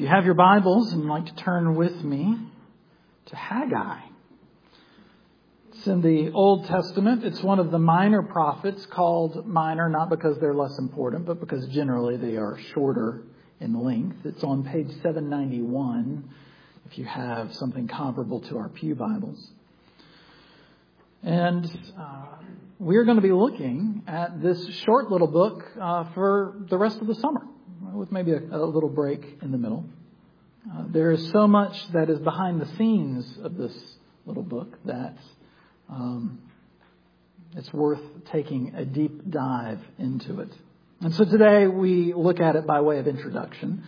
If you have your Bibles and you'd like to turn with me to Haggai. It's in the Old Testament. It's one of the minor prophets, called minor not because they're less important, but because generally they are shorter in length. It's on page 791 if you have something comparable to our Pew Bibles. And we're going to be looking at this short little book for the rest of the summer, with maybe a little break in the middle. There is so much that is behind the scenes of this little book that it's worth taking a deep dive into it. And so today we look at it by way of introduction.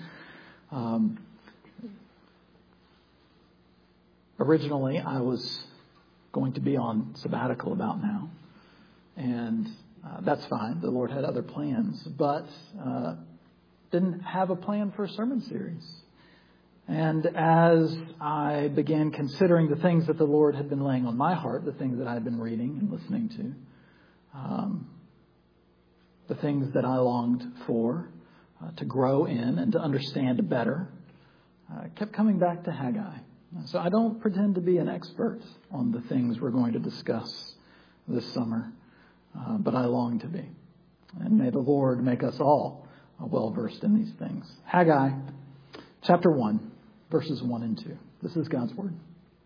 Originally, I was going to be on sabbatical about now. And that's fine. The Lord had other plans. But didn't have a plan for a sermon series. And as I began considering the things that the Lord had been laying on my heart, the things that I had been reading and listening to, the things that I longed for to grow in and to understand better, I kept coming back to Haggai. So I don't pretend to be an expert on the things we're going to discuss this summer, but I long to be. And may the Lord make us all well-versed in these things. Haggai, chapter 1, verses 1 and 2. This is God's Word.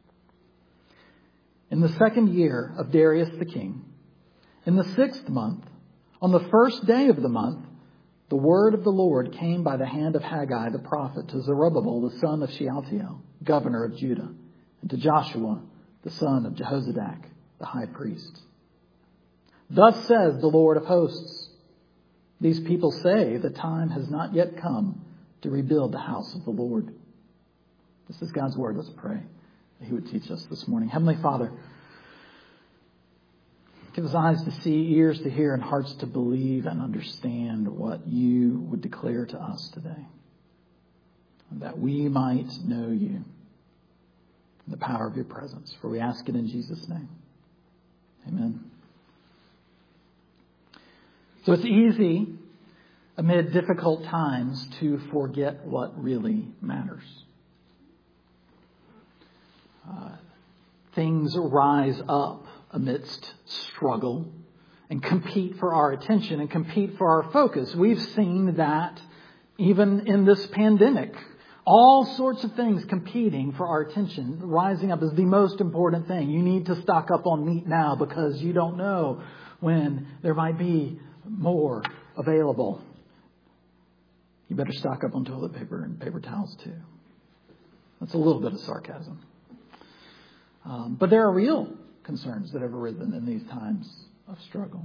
In the 2nd year of Darius the king, in the 6th month, on the 1st day of the month, the word of the Lord came by the hand of Haggai the prophet to Zerubbabel the son of Shealtiel, governor of Judah, and to Joshua the son of Jehozadak, the high priest. Thus says the Lord of hosts, these people say the time has not yet come to rebuild the house of the Lord. This is God's word. Let's pray that He would teach us this morning. Heavenly Father, give us eyes to see, ears to hear, and hearts to believe and understand what You would declare to us today. That we might know You, the power of Your presence. For we ask it in Jesus' name. Amen. So it's easy amid difficult times to forget what really matters. Things rise up amidst struggle and compete for our attention and compete for our focus. We've seen that even in this pandemic. All sorts of things competing for our attention, rising up as the most important thing. You need to stock up on meat now because you don't know when there might be more available. You better stock up on toilet paper and paper towels too. That's a little bit of sarcasm. But there are real concerns that have arisen in these times of struggle.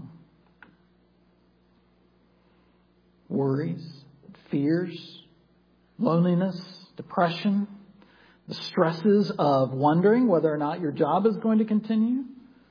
Worries, fears, loneliness, depression, the stresses of wondering whether or not your job is going to continue.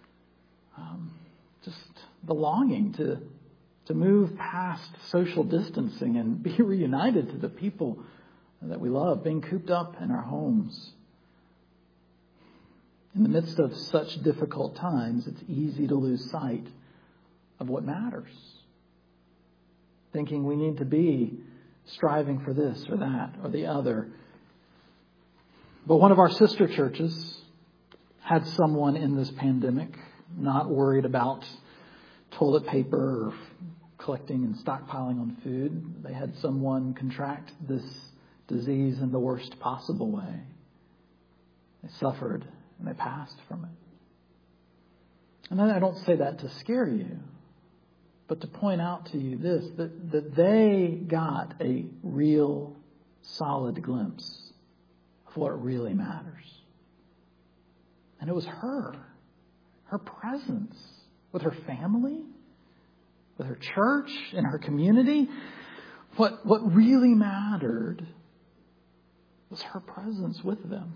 Just the longing to move past social distancing and be reunited to the people that we love, being cooped up in our homes. In the midst of such difficult times, it's easy to lose sight of what matters. Thinking we need to be striving for this or that or the other. But one of our sister churches had someone in this pandemic not worried about toilet paper or collecting and stockpiling on food. They had someone contract this disease in the worst possible way. They suffered and they passed from it. And I don't say that to scare you, but to point out to you this, that they got a real solid glimpse of what really matters. And it was her presence with her family, with her church, in her community. What really mattered was her presence with them.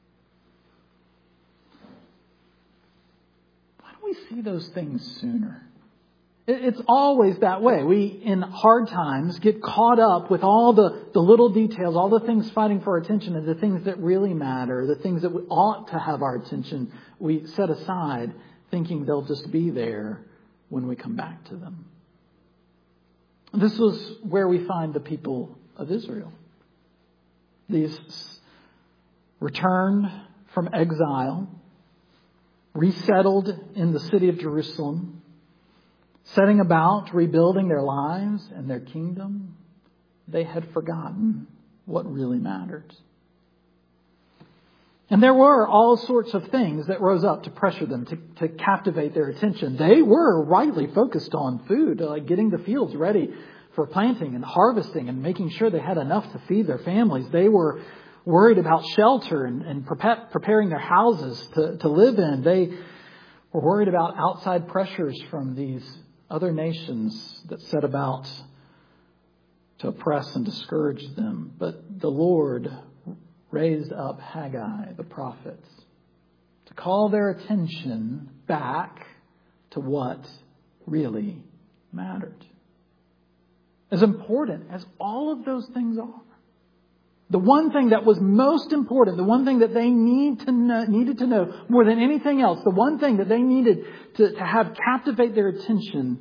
Why don't we see those things sooner? It's always that way. We, in hard times, get caught up with all the little details, all the things fighting for our attention, and the things that really matter, the things that we ought to have our attention, we set aside thinking they'll just be there when we come back to them. This was where we find the people of Israel. these returned from exile, resettled in the city of Jerusalem, setting about rebuilding their lives and their kingdom, they had forgotten what really mattered. And there were all sorts of things that rose up to pressure them, to captivate their attention. They were rightly focused on food, like getting the fields ready for planting and harvesting and making sure they had enough to feed their families. They were worried about shelter and preparing their houses to live in. They were worried about outside pressures from these other nations that set about to oppress and discourage them. But the Lord raised up Haggai, the prophet, to call their attention back to what really mattered. As important as all of those things are, the one thing that was most important, the one thing that they needed to know more than anything else, the one thing that they needed to have captivate their attention,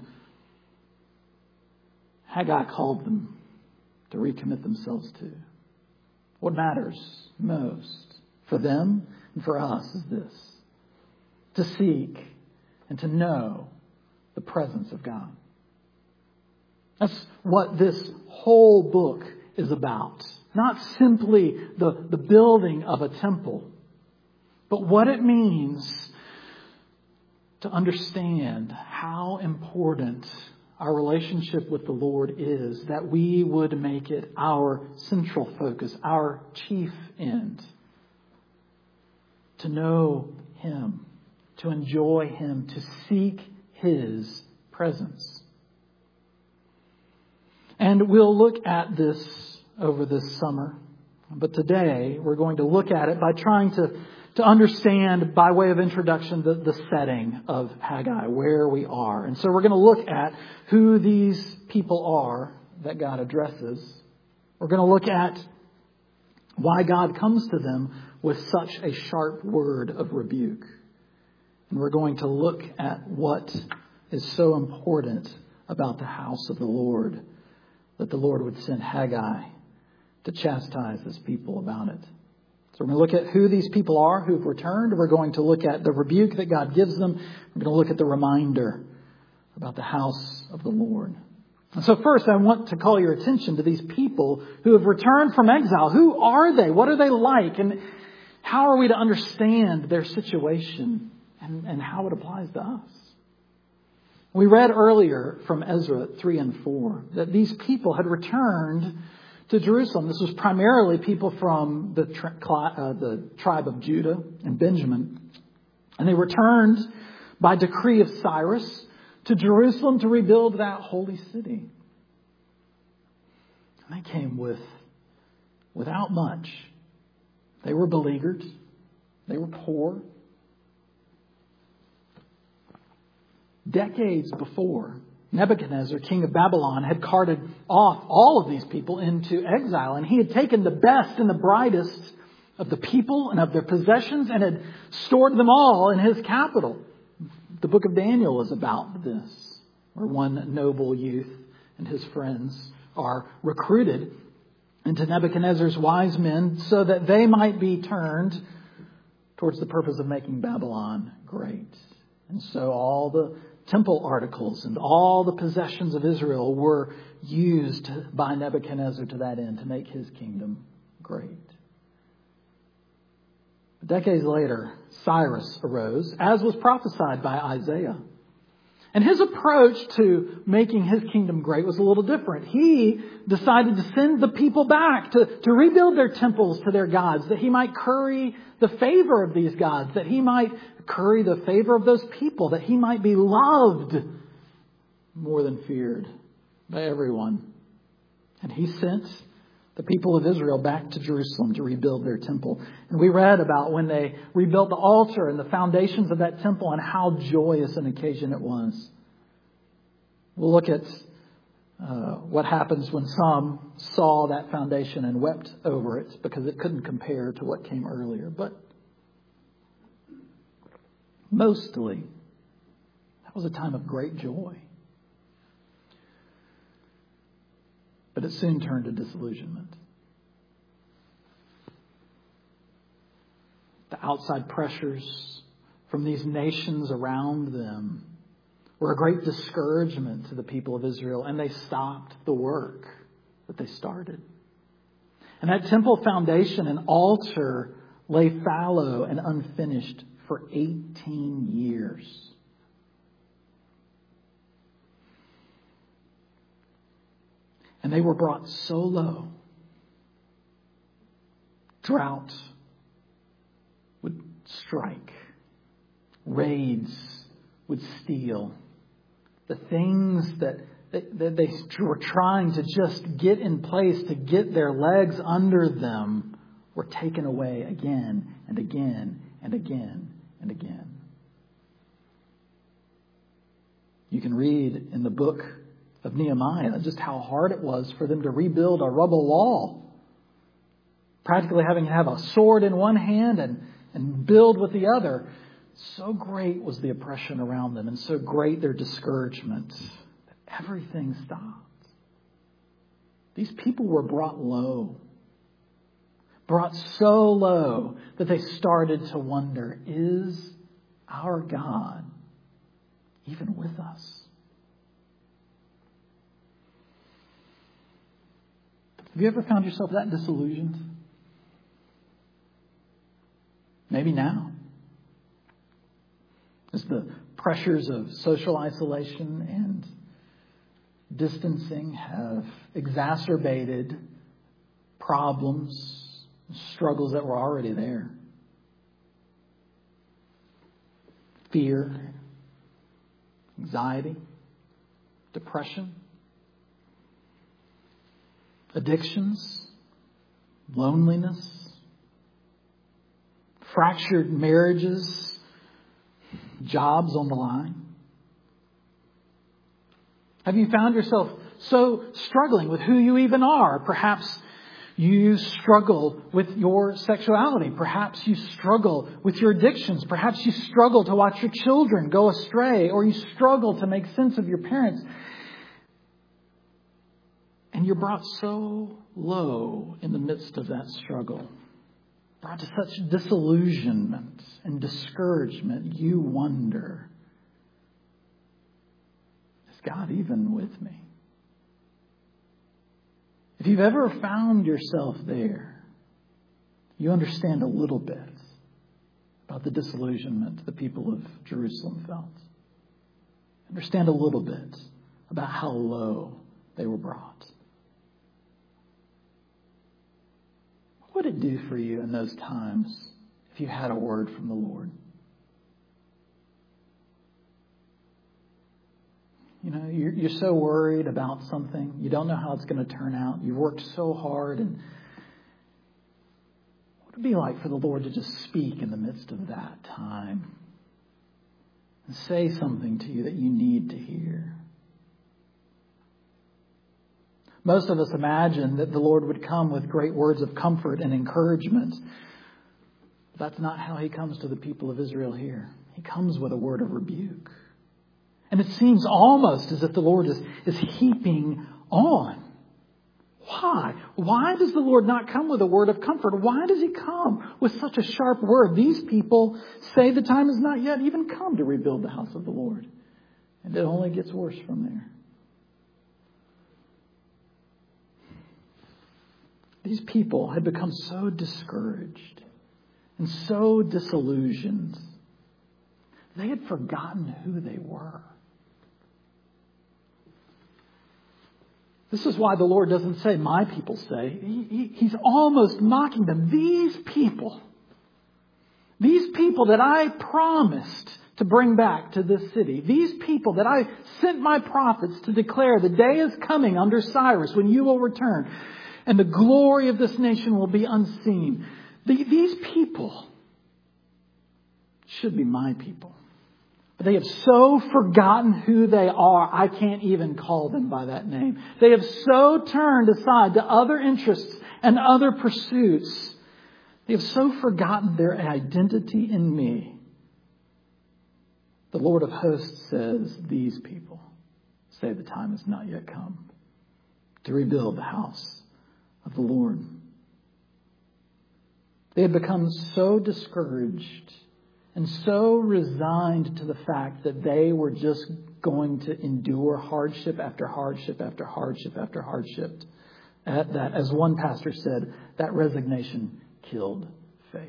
Haggai called them to recommit themselves to. What matters most for them and for us is this: to seek and to know the presence of God. That's what this whole book is about. Not simply the building of a temple, but what it means to understand how important our relationship with the Lord is, that we would make it our central focus, our chief end. To know Him, to enjoy Him, to seek His presence. And we'll look at this over this summer. But today we're going to look at it by trying to understand, by way of introduction, the setting of Haggai, where we are. And so we're going to look at who these people are that God addresses. We're going to look at why God comes to them with such a sharp word of rebuke. And we're going to look at what is so important about the house of the Lord, that the Lord would send Haggai to chastise His people about it. So we're going to look at who these people are who've returned. We're going to look at the rebuke that God gives them. We're going to look at the reminder about the house of the Lord. And so first, I want to call your attention to these people who have returned from exile. Who are they? What are they like? And how are we to understand their situation and how it applies to us? We read earlier from Ezra 3 and 4 that these people had returned to Jerusalem. This was primarily people from the tribe of Judah and Benjamin. And they returned by decree of Cyrus to Jerusalem to rebuild that holy city. And they came without much. They were beleaguered. They were poor. Decades before, Nebuchadnezzar, king of Babylon, had carted off all of these people into exile. And he had taken the best and the brightest of the people and of their possessions and had stored them all in his capital. The book of Daniel is about this, where one noble youth and his friends are recruited into Nebuchadnezzar's wise men so that they might be turned towards the purpose of making Babylon great. And so all the temple articles and all the possessions of Israel were used by Nebuchadnezzar to that end, to make his kingdom great. Decades later, Cyrus arose, as was prophesied by Isaiah. And his approach to making his kingdom great was a little different. He decided to send the people back to rebuild their temples to their gods, that he might curry the favor of these gods, that he might curry the favor of those people, that he might be loved more than feared by everyone. And he sent the people of Israel back to Jerusalem to rebuild their temple. And we read about when they rebuilt the altar and the foundations of that temple and how joyous an occasion it was. We'll look at what happens when some saw that foundation and wept over it because it couldn't compare to what came earlier. But mostly, that was a time of great joy. But it soon turned to disillusionment. outside pressures from these nations around them were a great discouragement to the people of Israel, and they stopped the work that they started. And that temple foundation and altar lay fallow and unfinished for 18 years. And they were brought so low, drought would strike, raids would steal. The things that they were trying to just get in place to get their legs under them were taken away again and again and again and again. You can read in the book of Nehemiah just how hard it was for them to rebuild a rubble wall. Practically having to have a sword in one hand and build with the other. So great was the oppression around them and so great their discouragement that everything stopped. These people were brought low. Brought so low that they started to wonder, is our God even with us? Have you ever found yourself that disillusioned? Maybe now. As the pressures of social isolation and distancing have exacerbated problems, struggles that were already there. Fear, anxiety, depression, addictions, loneliness, fractured marriages, jobs on the line. Have you found yourself so struggling with who you even are? Perhaps you struggle with your sexuality. Perhaps you struggle with your addictions. Perhaps you struggle to watch your children go astray, or you struggle to make sense of your parents. And you're brought so low in the midst of that struggle, brought to such disillusionment and discouragement, you wonder, is God even with me? If you've ever found yourself there, you understand a little bit about the disillusionment the people of Jerusalem felt. Understand a little bit about how low they were brought. What would it do for you in those times if you had a word from the Lord? You know, you're so worried about something. You don't know how it's going to turn out. You've worked so hard. And what would it be like for the Lord to just speak in the midst of that time and say something to you that you need to hear? Most of us imagine that the Lord would come with great words of comfort and encouragement. That's not how He comes to the people of Israel here. He comes with a word of rebuke. And it seems almost as if the Lord is heaping on. Why? Why does the Lord not come with a word of comfort? Why does He come with such a sharp word? These people say the time has not yet even come to rebuild the house of the Lord. And it only gets worse from there. These people had become so discouraged and so disillusioned. They had forgotten who they were. This is why the Lord doesn't say, my people say. He's almost mocking them. These people that I promised to bring back to this city, these people that I sent my prophets to declare the day is coming under Cyrus when you will return and the glory of this nation will be unseen. These people should be my people. But they have so forgotten who they are, I can't even call them by that name. They have so turned aside to other interests and other pursuits. They have so forgotten their identity in me. The Lord of hosts says, these people say the time has not yet come to rebuild the house of the Lord. They had become so discouraged and so resigned to the fact that they were just going to endure hardship after hardship after hardship after hardship. That, as one pastor said, that resignation killed faith.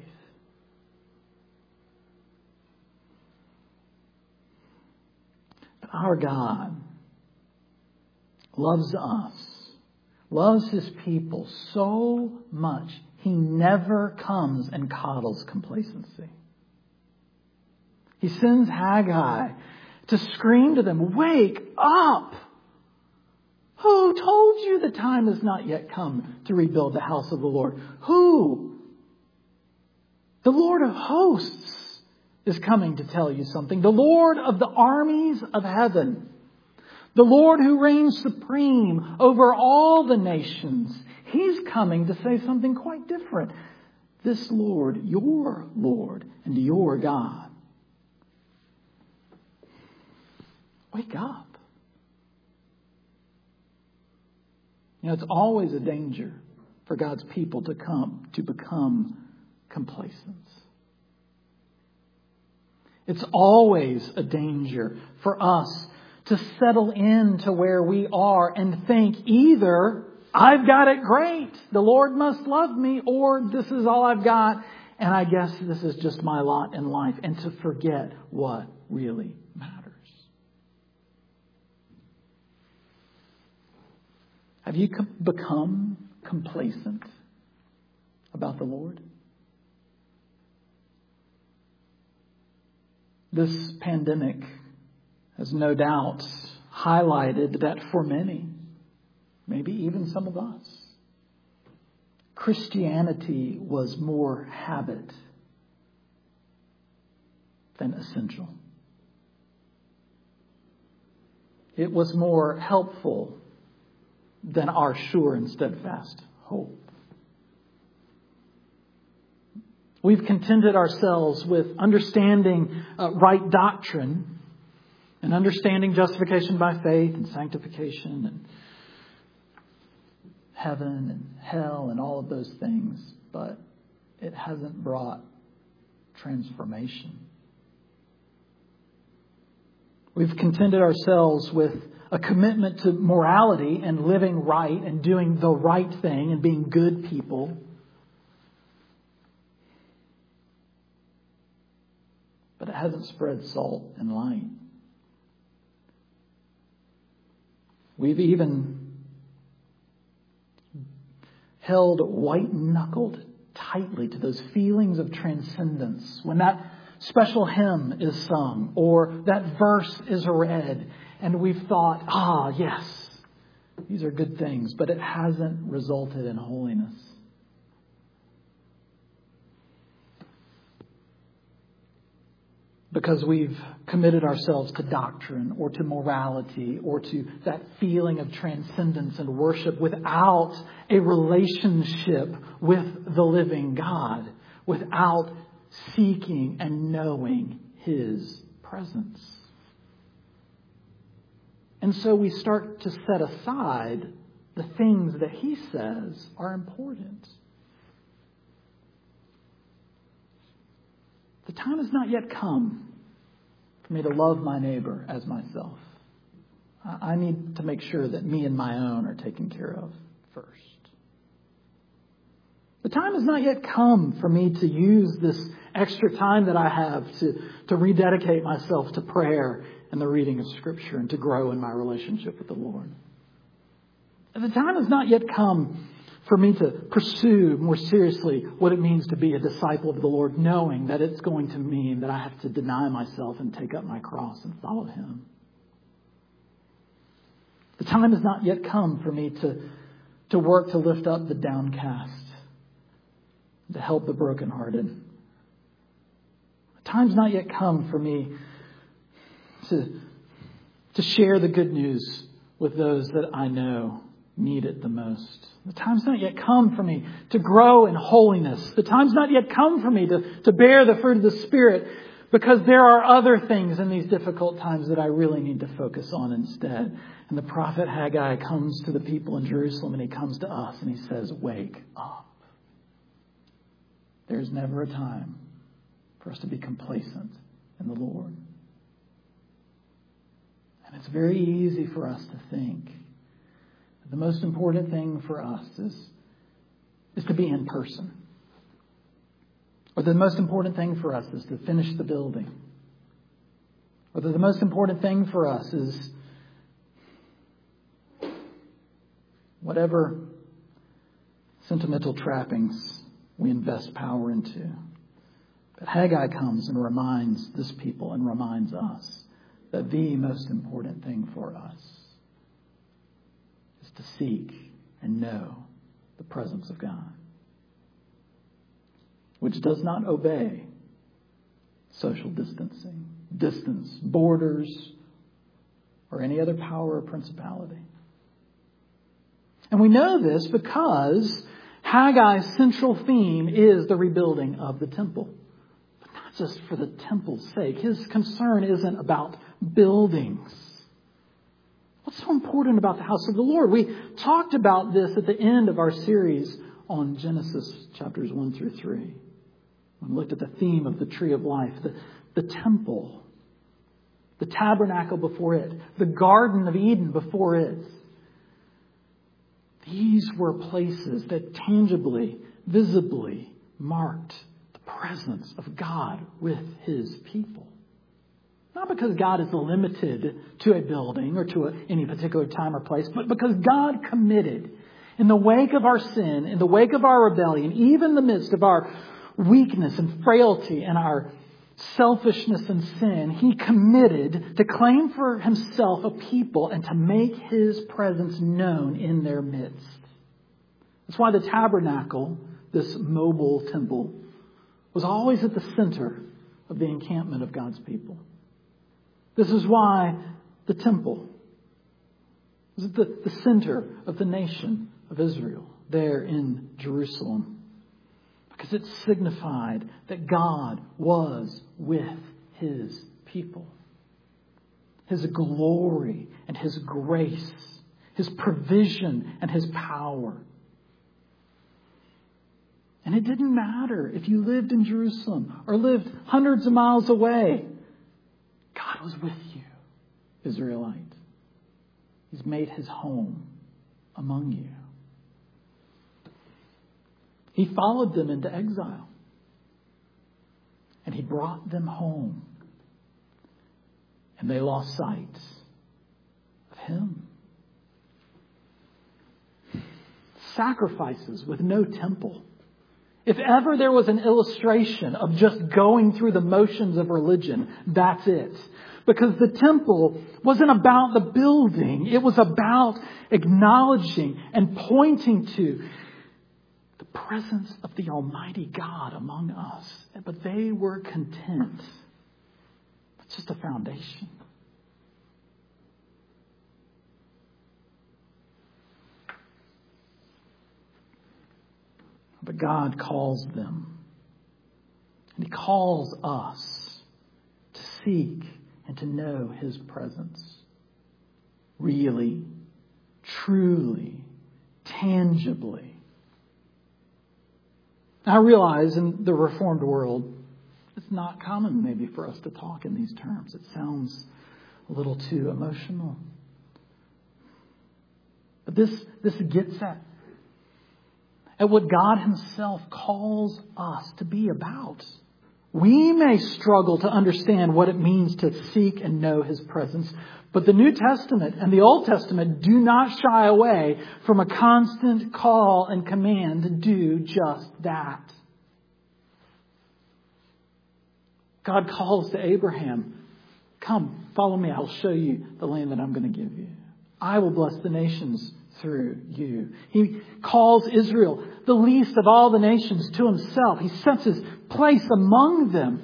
But our God loves us, loves His people so much, He never comes and coddles complacency. He sends Haggai to scream to them, "Wake up! Who told you the time has not yet come to rebuild the house of the Lord? Who? The Lord of hosts is coming to tell you something. The Lord of the armies of heaven. The Lord who reigns supreme over all the nations. He's coming to say something quite different. This Lord, your Lord and your God. Wake up." You know, it's always a danger for God's people to become complacent. It's always a danger for us to settle into where we are and think either I've got it great, the Lord must love me, or this is all I've got, and I guess this is just my lot in life, and to forget what really matters. Have you become complacent about the Lord? This pandemic has no doubt highlighted that for many, maybe even some of us, Christianity was more habit than essential. It was more helpful than our sure and steadfast hope. We've contented ourselves with understanding right doctrine and understanding justification by faith and sanctification and heaven and hell and all of those things, but it hasn't brought transformation. We've contented ourselves with a commitment to morality and living right and doing the right thing and being good people. But it hasn't spread salt and light. We've even held white-knuckled tightly to those feelings of transcendence when that special hymn is sung or that verse is read. And we've thought, yes, these are good things, but it hasn't resulted in holiness. Because we've committed ourselves to doctrine or to morality or to that feeling of transcendence and worship without a relationship with the living God, without seeking and knowing His presence. And so we start to set aside the things that He says are important. The time has not yet come for me to love my neighbor as myself. I need to make sure that me and my own are taken care of first. The time has not yet come for me to use this extra time that I have to rededicate myself to prayer and the reading of Scripture and to grow in my relationship with the Lord. And the time has not yet come for me to pursue more seriously what it means to be a disciple of the Lord, knowing that it's going to mean that I have to deny myself and take up my cross and follow Him. The time has not yet come for me to work to lift up the downcast, to help the brokenhearted. The time's not yet come for me to share the good news with those that I know need it the most. The time's not yet come for me to grow in holiness. The time's not yet come for me to bear the fruit of the Spirit, because there are other things in these difficult times that I really need to focus on instead. And the prophet Haggai comes to the people in Jerusalem, and he comes to us and he says, "Wake up. there's never a time for us to be complacent in the Lord. And it's very easy for us to think that the most important thing for us is to be in person. Or the most important thing for us is to finish the building. Or that the most important thing for us is whatever sentimental trappings we invest power into. But Haggai comes and reminds this people and reminds us that the most important thing for us is to seek and know the presence of God, which does not obey social distancing, distance, borders, or any other power or principality. And we know this because Haggai's central theme is the rebuilding of the temple. But not just for the temple's sake. His concern isn't about buildings. What's so important about the house of the Lord? We talked about this at the end of our series on Genesis chapters 1 through 3. We looked at the theme of the tree of life, the temple, the tabernacle before it, the Garden of Eden before it. These were places that tangibly, visibly marked the presence of God with His people. Not because God is limited to a building or to any particular time or place, but because God committed in the wake of our sin, in the wake of our rebellion, even in the midst of our weakness and frailty and our selfishness and sin, He committed to claim for Himself a people and to make His presence known in their midst. That's why the tabernacle, this mobile temple, was always at the center of the encampment of God's people. This is why the temple is at the center of the nation of Israel, there in Jerusalem. Because it signified that God was with His people. His glory and His grace, His provision and His power. And it didn't matter if you lived in Jerusalem or lived hundreds of miles away. God was with you, Israelite. He's made His home among you. He followed them into exile. And He brought them home. And they lost sight of Him. Sacrifices with no temple. If ever there was an illustration of just going through the motions of religion, that's it. Because the temple wasn't about the building. It was about acknowledging and pointing to the presence of the Almighty God among us. But they were content. It's just a foundation. But God calls them. And He calls us to seek and to know His presence. Really, truly, tangibly. I realize in the Reformed world, it's not common maybe for us to talk in these terms. It sounds a little too emotional. But this gets at what God Himself calls us to be about. We may struggle to understand what it means to seek and know His presence, but the New Testament and the Old Testament do not shy away from a constant call and command to do just that. God calls to Abraham, "Come, follow me. I'll show you the land that I'm going to give you. I will bless the nations through you." He calls Israel, the least of all the nations, to Himself. He sets His place among them.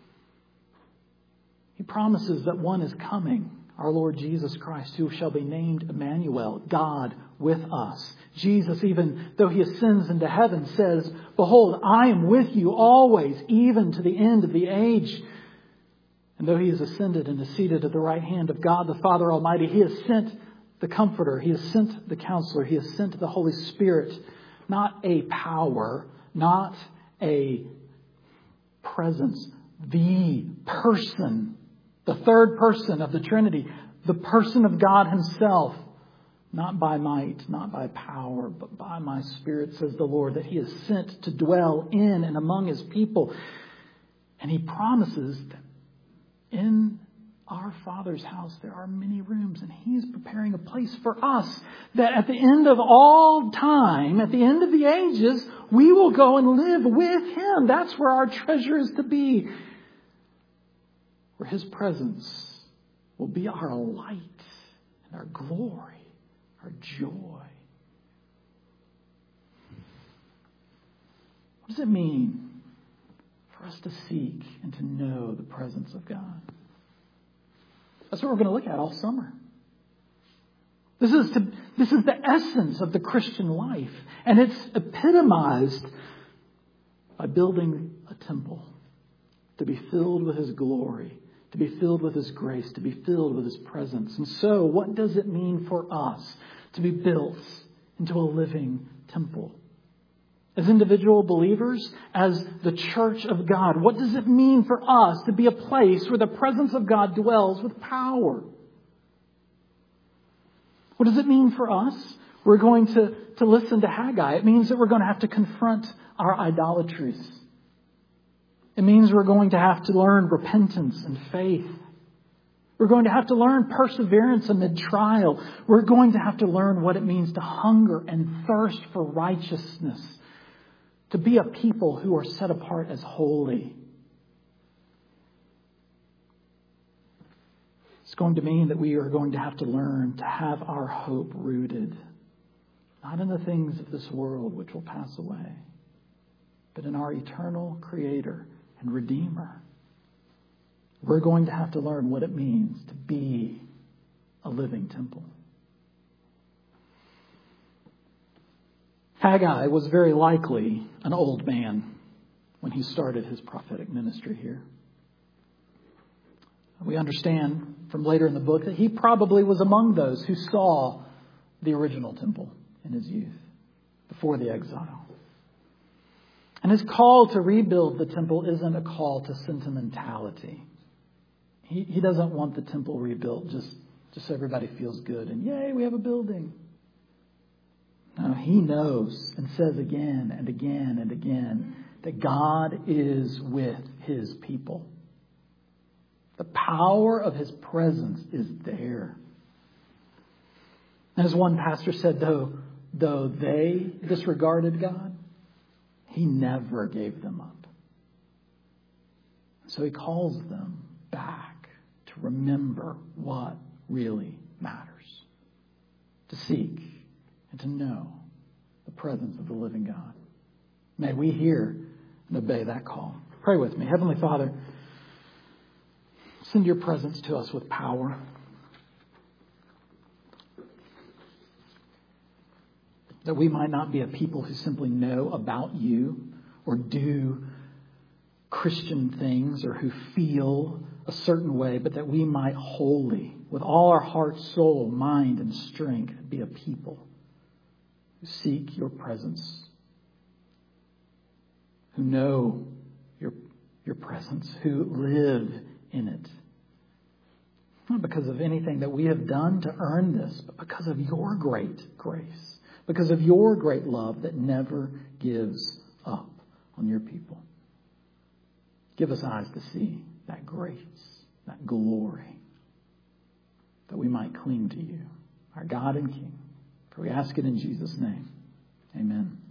He promises that one is coming, our Lord Jesus Christ, who shall be named Emmanuel, God with us. Jesus, even though He ascends into heaven, says, "Behold, I am with you always, even to the end of the age." And though He has ascended and is seated at the right hand of God, the Father Almighty, He has sent the Comforter. He has sent the Counselor. He has sent the Holy Spirit. Not a power, not a presence, the person, the third person of the Trinity, the person of God Himself, not by might, not by power, but by my Spirit, says the Lord, that He is sent to dwell in and among His people. And He promises that in our Father's house there are many rooms, and He's preparing a place for us, that at the end of all time, at the end of the ages, we will go and live with Him. That's where our treasure is to be. Where His presence will be our light and our glory, our joy. What does it mean for us to seek and to know the presence of God? That's what we're going to look at all summer. This is the essence of the Christian life. And it's epitomized by building a temple to be filled with His glory, to be filled with His grace, to be filled with His presence. And so, what does it mean for us to be built into a living temple? As individual believers, as the church of God, what does it mean for us to be a place where the presence of God dwells with power? What does it mean for us? We're going to listen to Haggai. It means that we're going to have to confront our idolatries. It means we're going to have to learn repentance and faith. We're going to have to learn perseverance amid trial. We're going to have to learn what it means to hunger and thirst for righteousness. To be a people who are set apart as holy. It's going to mean that we are going to have to learn to have our hope rooted, not in the things of this world which will pass away, but in our eternal Creator and Redeemer. We're going to have to learn what it means to be a living temple. Haggai was very likely an old man when he started his prophetic ministry here. We understand from later in the book that he probably was among those who saw the original temple in his youth before the exile. And his call to rebuild the temple isn't a call to sentimentality. He doesn't want the temple rebuilt just so everybody feels good and yay, we have a building. No, he knows and says again and again and again that God is with His people. The power of His presence is there. As one pastor said, though they disregarded God, He never gave them up. So He calls them back to remember what really matters. To seek and to know the presence of the living God. May we hear and obey that call. Pray with me. Heavenly Father, send Your presence to us with power. That we might not be a people who simply know about You or do Christian things or who feel a certain way, but that we might wholly, with all our heart, soul, mind, and strength, be a people who seek Your presence, who know Your presence, who live in it. Not because of anything that we have done to earn this, but because of Your great grace, because of Your great love that never gives up on Your people. Give us eyes to see that grace, that glory, that we might cling to You, our God and King. For we ask it in Jesus' name. Amen.